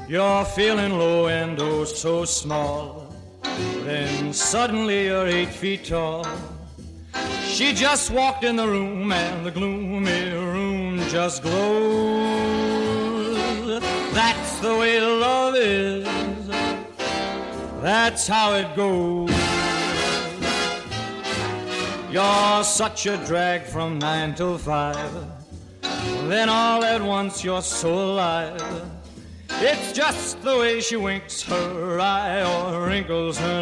You're feeling low and oh so small. Then suddenly you're 8 feet tall. She just walked in the room and the gloomy room just glows. That's the way love is. That's how it goes. You're such a drag from 9 till 5. Then all at once you're so alive. It's just the way she winks her eye or wrinkles her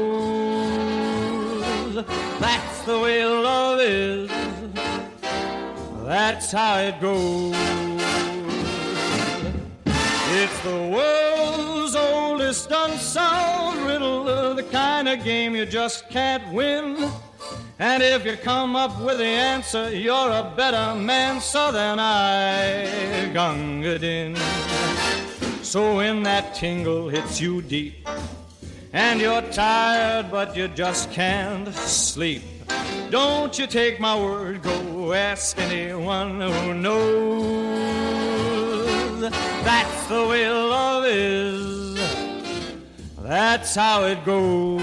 nose. That's the way love is. That's how it goes. It's the world's oldest unsolved riddle, the kind of game you just can't win. And if you come up with the answer, you're a better man, so than I, Gunga Din. So when that tingle hits you deep, and you're tired but you just can't sleep, don't you take my word, go ask anyone who knows. That's the way love is. That's how it goes.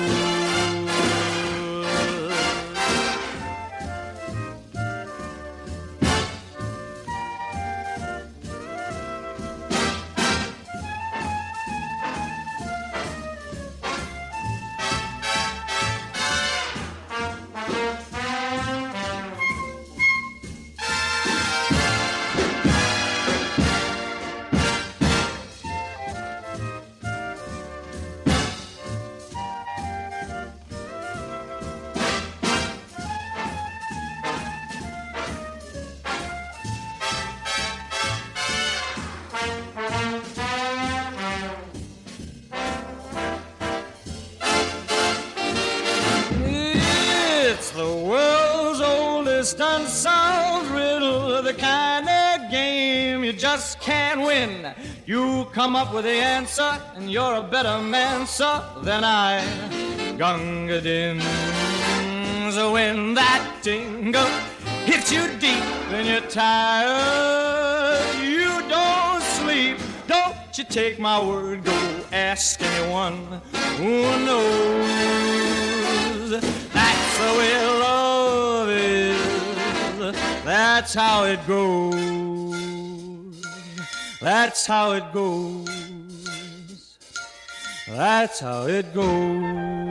Unsolved riddle, the kind of game you just can't win. You come up with the answer, and you're a better man, sir, than I, Gunga Din. So when that tingle hits you deep and you're tired, you don't sleep. Don't you take my word, go ask anyone who knows. That's the way love is. That's how it goes. That's how it goes. That's how it goes.